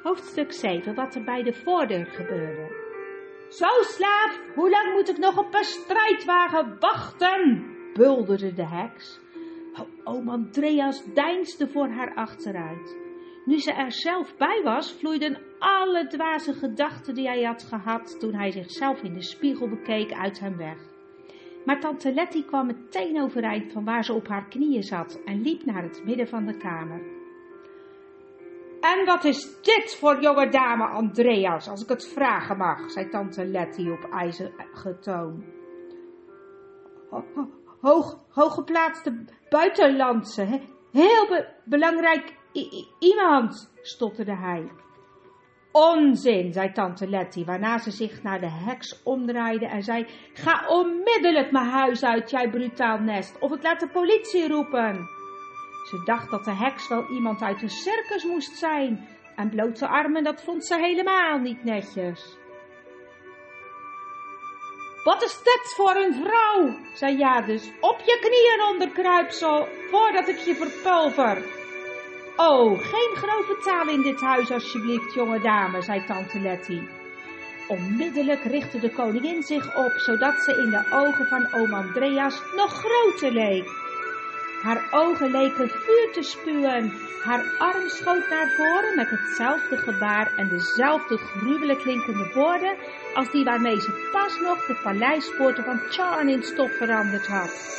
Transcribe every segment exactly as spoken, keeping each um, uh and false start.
Hoofdstuk zeven, wat er bij de voordeur gebeurde. Zo, slaaf, hoe lang moet ik nog op een strijdwagen wachten? Bulderde de heks. Oom Andreas deinsde voor haar achteruit. Nu ze er zelf bij was, vloeiden alle dwaze gedachten die hij had gehad toen hij zichzelf in de spiegel bekeek uit hem weg. Maar tante Letty kwam meteen overeind van waar ze op haar knieën zat en liep naar het midden van de kamer. En wat is dit voor jonge dame Andreas, als ik het vragen mag, zei tante Letty op ijzige toon. Hoog, hooggeplaatste buitenlandse, heel be- belangrijk I- iemand, stotterde hij. Onzin, zei tante Letty, waarna ze zich naar de heks omdraaide en zei, ga onmiddellijk mijn huis uit, jij brutaal nest, of ik laat de politie roepen. Ze dacht dat de heks wel iemand uit een circus moest zijn, en blote armen, dat vond ze helemaal niet netjes. Wat is dit voor een vrouw, zei Jadus, op je knieën onderkruip zo, voordat ik je verpulver. Oh, geen grove taal in dit huis alsjeblieft, jonge dame, zei tante Letty. Onmiddellijk richtte de koningin zich op, zodat ze in de ogen van oom Andreas nog groter leek. Haar ogen leken vuur te spuwen, haar arm schoot naar voren met hetzelfde gebaar en dezelfde gruwelijk klinkende woorden als die waarmee ze pas nog de paleispoorten van Charn in stof veranderd had.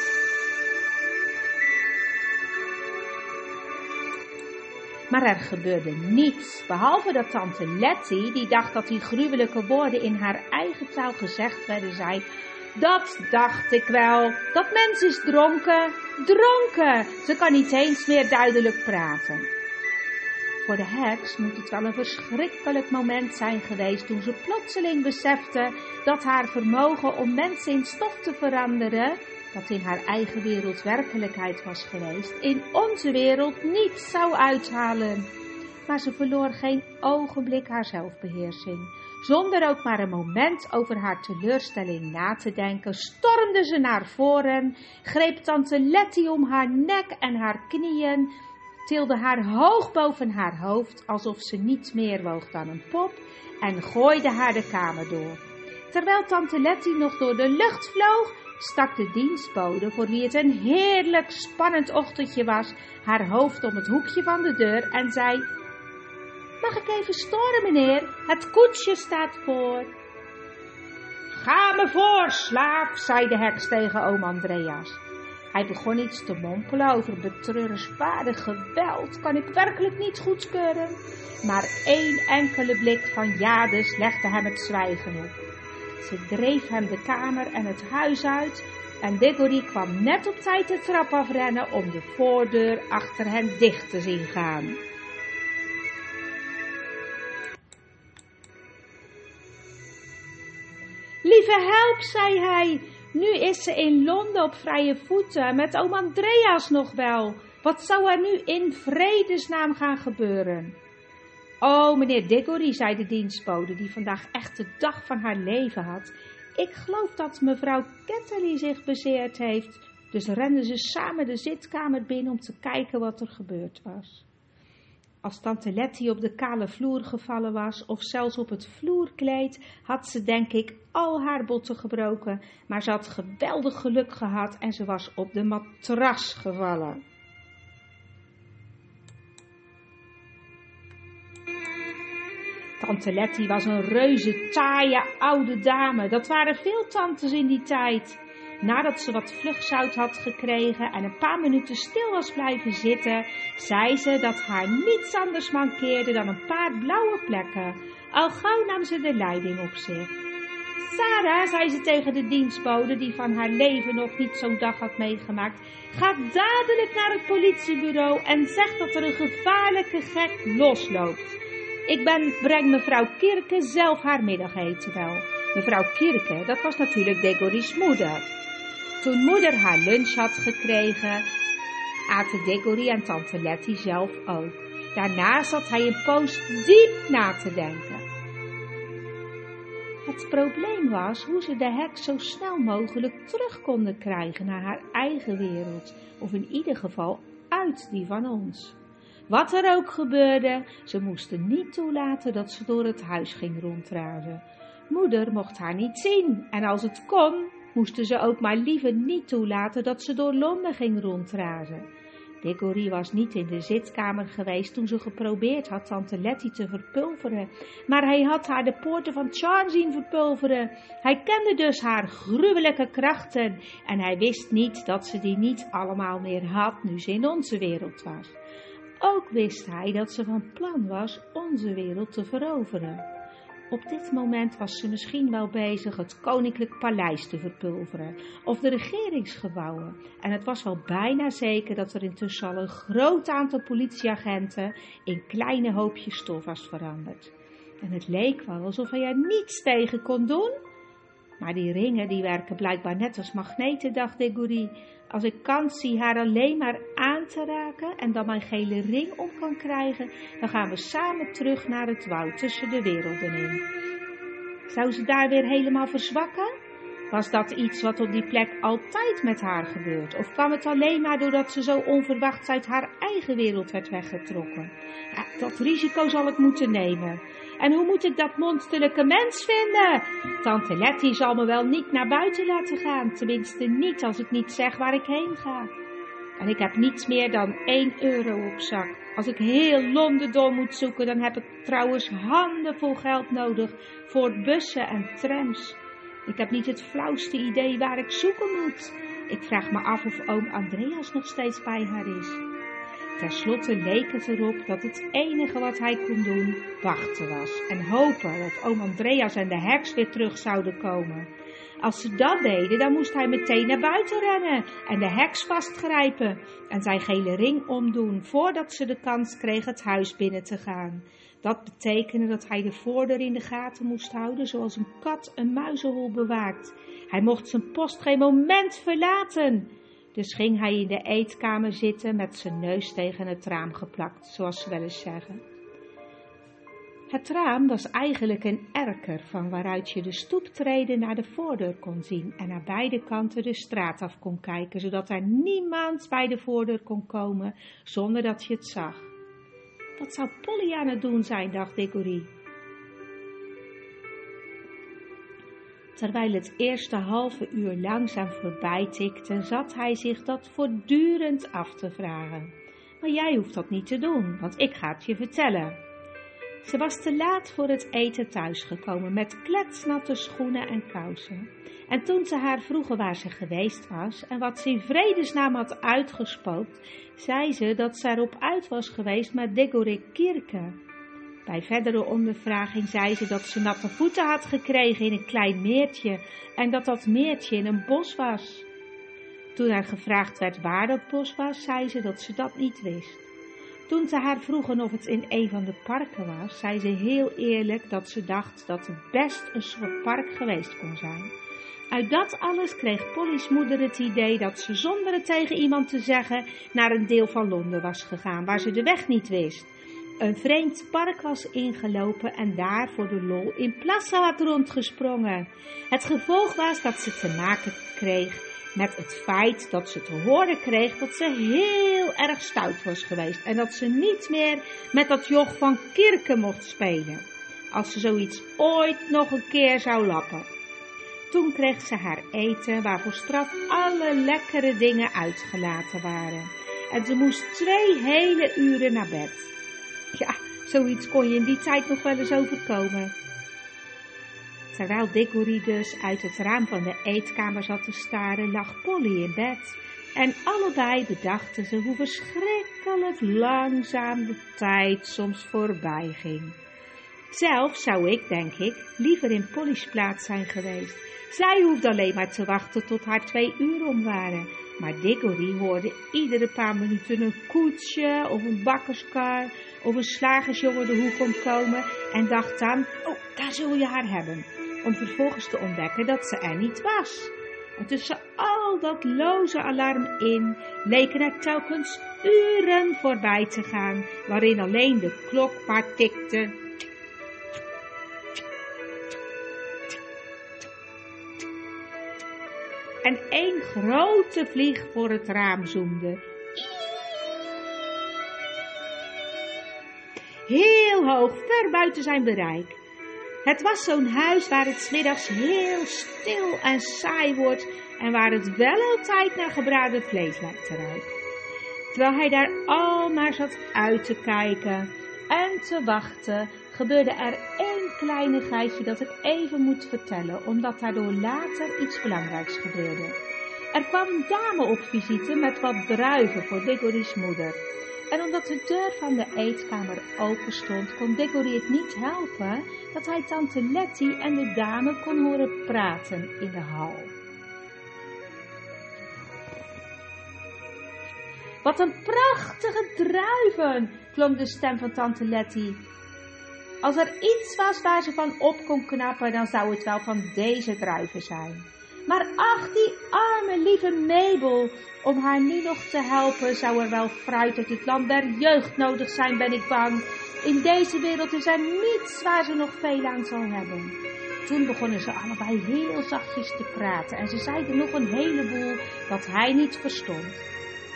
Maar er gebeurde niets, behalve dat tante Letty, die dacht dat die gruwelijke woorden in haar eigen taal gezegd werden, zei, dat dacht ik wel, dat mens is dronken, dronken, ze kan niet eens meer duidelijk praten. Voor de heks moet het wel een verschrikkelijk moment zijn geweest toen ze plotseling besefte dat haar vermogen om mensen in stof te veranderen, dat in haar eigen wereld werkelijkheid was geweest, in onze wereld niets zou uithalen. Maar ze verloor geen ogenblik haar zelfbeheersing. Zonder ook maar een moment over haar teleurstelling na te denken, stormde ze naar voren, greep tante Letty om haar nek en haar knieën, tilde haar hoog boven haar hoofd, alsof ze niets meer woog dan een pop, en gooide haar de kamer door. Terwijl tante Letty nog door de lucht vloog, stak de dienstbode, voor wie het een heerlijk spannend ochtendje was, haar hoofd om het hoekje van de deur en zei, mag ik even storen, meneer? Het koetsje staat voor. Ga me voor, slaaf, zei de heks tegen oom Andreas. Hij begon iets te mompelen over betreurenswaardig geweld, kan ik werkelijk niet goedkeuren. Maar één enkele blik van Jadus legde hem het zwijgen op. Ze dreef hem de kamer en het huis uit en Diggory kwam net op tijd de trap afrennen om de voordeur achter hen dicht te zien gaan. Lieve help, zei hij, nu is ze in Londen op vrije voeten, met oom Andreas nog wel. Wat zou er nu in vredesnaam gaan gebeuren? Oh, meneer Diggory, zei de dienstbode, die vandaag echt de dag van haar leven had. Ik geloof dat mevrouw Ketterly zich bezeerd heeft. Dus renden ze samen de zitkamer binnen om te kijken wat er gebeurd was. Als tante Letty op de kale vloer gevallen was, of zelfs op het vloerkleed, had ze denk ik al haar botten gebroken. Maar ze had geweldig geluk gehad en ze was op de matras gevallen. Tante Letty was een reuze taaie oude dame. Dat waren veel tantes in die tijd. Nadat ze wat vlugzout had gekregen en een paar minuten stil was blijven zitten, zei ze dat haar niets anders mankeerde dan een paar blauwe plekken. Al gauw nam ze de leiding op zich. Sarah, zei ze tegen de dienstbode, die van haar leven nog niet zo'n dag had meegemaakt, ga dadelijk naar het politiebureau en zeg dat er een gevaarlijke gek losloopt. Ik ben, breng mevrouw Kirke zelf haar middageten wel. Mevrouw Kirke, dat was natuurlijk Diggory's moeder. Toen moeder haar lunch had gekregen, aten Diggory en tante Letty zelf ook. Daarna zat hij een poos diep na te denken. Het probleem was hoe ze de heks zo snel mogelijk terug konden krijgen naar haar eigen wereld, of in ieder geval uit die van ons. Wat er ook gebeurde, ze moesten niet toelaten dat ze door het huis ging ronddraven. Moeder mocht haar niet zien en als het kon, moesten ze ook maar liever niet toelaten dat ze door Londen ging ronddraven. Diggory was niet in de zitkamer geweest toen ze geprobeerd had tante Letty te verpulveren, maar hij had haar de poorten van Charm zien verpulveren. Hij kende dus haar gruwelijke krachten en hij wist niet dat ze die niet allemaal meer had nu ze in onze wereld was. Ook wist hij dat ze van plan was onze wereld te veroveren. Op dit moment was ze misschien wel bezig het koninklijk paleis te verpulveren of de regeringsgebouwen. En het was wel bijna zeker dat er intussen al een groot aantal politieagenten in kleine hoopjes stof was veranderd. En het leek wel alsof hij er niets tegen kon doen. Maar die ringen die werken blijkbaar net als magneten, dacht Diggory. Als ik kans zie haar alleen maar aan te raken en dan mijn gele ring om kan krijgen, dan gaan we samen terug naar het woud tussen de werelden in. Zou ze daar weer helemaal verzwakken? Was dat iets wat op die plek altijd met haar gebeurt? Of kwam het alleen maar doordat ze zo onverwachts uit haar eigen wereld werd weggetrokken? Ja, dat risico zal ik moeten nemen. En hoe moet ik dat monsterlijke mens vinden? Tante Letty zal me wel niet naar buiten laten gaan. Tenminste niet als ik niet zeg waar ik heen ga. En ik heb niets meer dan één euro op zak. Als ik heel Londen door moet zoeken, dan heb ik trouwens handenvol geld nodig voor bussen en trams. Ik heb niet het flauwste idee waar ik zoeken moet. Ik vraag me af of oom Andreas nog steeds bij haar is. Ten slotte leek het erop dat het enige wat hij kon doen wachten was en hopen dat oom Andreas en de heks weer terug zouden komen. Als ze dat deden, dan moest hij meteen naar buiten rennen en de heks vastgrijpen en zijn gele ring omdoen voordat ze de kans kreeg het huis binnen te gaan. Dat betekende dat hij de voordeur in de gaten moest houden zoals een kat een muizenhol bewaakt. Hij mocht zijn post geen moment verlaten. Dus ging hij in de eetkamer zitten met zijn neus tegen het raam geplakt, zoals ze wel eens zeggen. Het raam was eigenlijk een erker van waaruit je de stoeptreden naar de voordeur kon zien en naar beide kanten de straat af kon kijken, zodat er niemand bij de voordeur kon komen zonder dat je het zag. Wat zou Polly aan het doen zijn, dacht Diggory. Terwijl het eerste halve uur langzaam voorbij tikte, zat hij zich dat voortdurend af te vragen. Maar jij hoeft dat niet te doen, want ik ga het je vertellen. Ze was te laat voor het eten thuisgekomen met kletsnatte schoenen en kousen. En toen ze haar vroegen waar ze geweest was en wat ze in vredesnaam had uitgespookt, zei ze dat ze erop uit was geweest met Diggory Kirke. Bij verdere ondervraging zei ze dat ze natte voeten had gekregen in een klein meertje en dat dat meertje in een bos was. Toen er gevraagd werd waar dat bos was, zei ze dat ze dat niet wist. Toen ze haar vroegen of het in een van de parken was, zei ze heel eerlijk dat ze dacht dat het best een soort park geweest kon zijn. Uit dat alles kreeg Polly's moeder het idee dat ze zonder het tegen iemand te zeggen naar een deel van Londen was gegaan waar ze de weg niet wist. Een vreemd park was ingelopen en daar voor de lol in plassen had rondgesprongen. Het gevolg was dat ze te maken kreeg met het feit dat ze te horen kreeg dat ze heel erg stout was geweest en dat ze niet meer met dat joch van Kirke mocht spelen, als ze zoiets ooit nog een keer zou lappen. Toen kreeg ze haar eten, waar voor straf alle lekkere dingen uitgelaten waren. En ze moest twee hele uren naar bed. Ja, zoiets kon je in die tijd nog wel eens overkomen. Terwijl Diggory dus uit het raam van de eetkamer zat te staren, lag Polly in bed. En allebei bedachten ze hoe verschrikkelijk langzaam de tijd soms voorbij ging. Zelf zou ik, denk ik, liever in Polly's plaats zijn geweest. Zij hoefde alleen maar te wachten tot haar twee uur om waren. Maar Diggory hoorde iedere paar minuten een koetsje of een bakkerskar of een slagersjongen de hoek omkomen en dacht dan, oh, daar zul je haar hebben. Om vervolgens te ontdekken dat ze er niet was. En tussen al dat loze alarm in leken er telkens uren voorbij te gaan, waarin alleen de klok maar tikte. En één grote vlieg voor het raam zoemde. heel hoog, ver buiten zijn bereik. Het was zo'n huis waar het 's middags heel stil en saai wordt en waar het wel altijd naar gebraden vlees lijkt te ruiken. Terwijl hij daar al maar zat uit te kijken en te wachten, gebeurde er één kleinigheidje dat ik even moet vertellen, omdat daardoor later iets belangrijks gebeurde. Er kwam een dame op visite met wat druiven voor Diggory's moeder. En omdat de deur van de eetkamer open stond, kon Diggory het niet helpen dat hij tante Letty en de dame kon horen praten in de hal. Wat een prachtige druiven, klonk de stem van tante Letty. Als er iets was waar ze van op kon knappen, dan zou het wel van deze druiven zijn. Maar ach, die arme lieve Mabel, om haar nu nog te helpen, zou er wel fruit uit het land der jeugd nodig zijn, ben ik bang. In deze wereld is er niets waar ze nog veel aan zal hebben. Toen begonnen ze allebei heel zachtjes te praten en ze zeiden nog een heleboel dat hij niet verstond.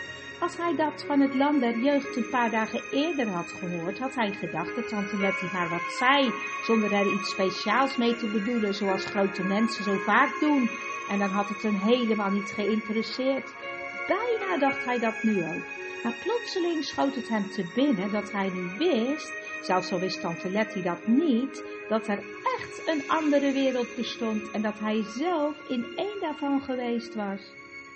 Als hij dat van het land der jeugd een paar dagen eerder had gehoord, had hij gedacht dat tante Letty maar wat zei, zonder er iets speciaals mee te bedoelen, zoals grote mensen zo vaak doen. En dan had het hem helemaal niet geïnteresseerd. Bijna dacht hij dat nu ook. Maar plotseling schoot het hem te binnen dat hij nu wist, zelfs al wist tante Letty dat niet, dat er echt een andere wereld bestond en dat hij zelf in één daarvan geweest was.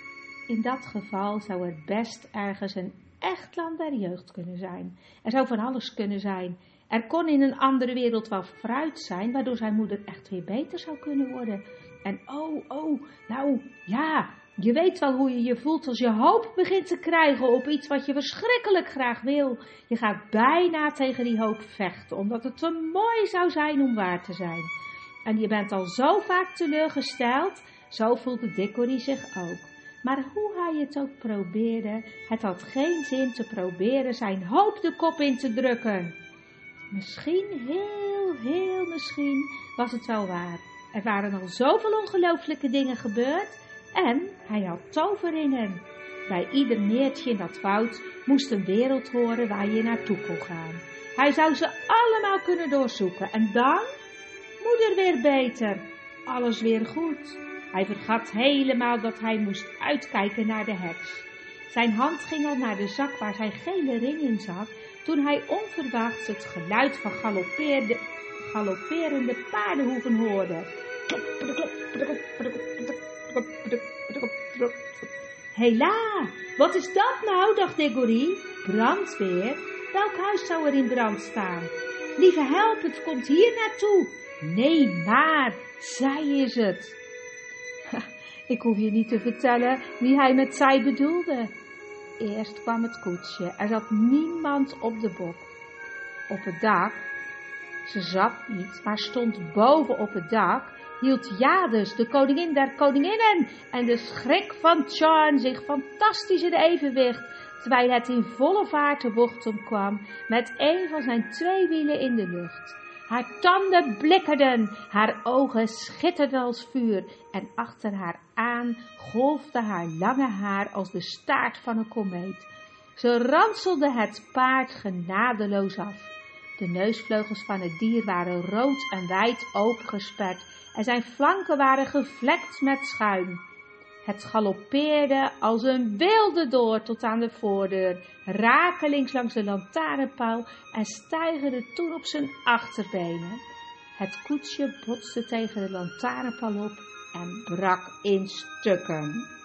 In dat geval zou er best ergens een echt land der jeugd kunnen zijn. Er zou van alles kunnen zijn. Er kon in een andere wereld wel fruit zijn, waardoor zijn moeder echt weer beter zou kunnen worden. En oh, oh, nou ja, je weet wel hoe je je voelt als je hoop begint te krijgen op iets wat je verschrikkelijk graag wil. Je gaat bijna tegen die hoop vechten, omdat het te mooi zou zijn om waar te zijn. En je bent al zo vaak teleurgesteld, zo voelde Diggory zich ook. Maar hoe hij het ook probeerde, het had geen zin te proberen zijn hoop de kop in te drukken. Misschien, heel, heel misschien, was het wel waar. Er waren al zoveel ongelooflijke dingen gebeurd en hij had toveringen. Bij ieder meertje in dat woud moest een wereld horen waar je naartoe kon gaan. Hij zou ze allemaal kunnen doorzoeken en dan, moeder weer beter, alles weer goed. Hij vergat helemaal dat hij moest uitkijken naar de heks. Zijn hand ging al naar de zak waar zijn gele ring in zat, toen hij onverwachts het geluid van galoppeerde, galopperende paardenhoeven hoorde. Hela, wat is dat nou, dacht Diggory. Brandweer? Welk huis zou er in brand staan? Lieve help, het komt hier naartoe. Nee, maar, zij is het. Ik hoef je niet te vertellen wie hij met zij bedoelde. Eerst kwam het koetsje. Er zat niemand op de bok. Op het dak, ze zat niet, maar stond boven op het dak, hield Jadis, de koningin der koninginnen, en de schrik van Charn zich fantastisch in evenwicht, terwijl het in volle vaart de bocht omkwam, met een van zijn twee wielen in de lucht. Haar tanden blikkerden, haar ogen schitterden als vuur en achter haar aan golfde haar lange haar als de staart van een komeet. Ze ranselde het paard genadeloos af. De neusvleugels van het dier waren rood en wijd opengesperd en zijn flanken waren gevlekt met schuim. Het galoppeerde als een wilde door tot aan de voordeur, rakelings langs de lantaarnpaal en steigerde toen op zijn achterbenen. Het koetsje botste tegen de lantaarnpaal op en brak in stukken.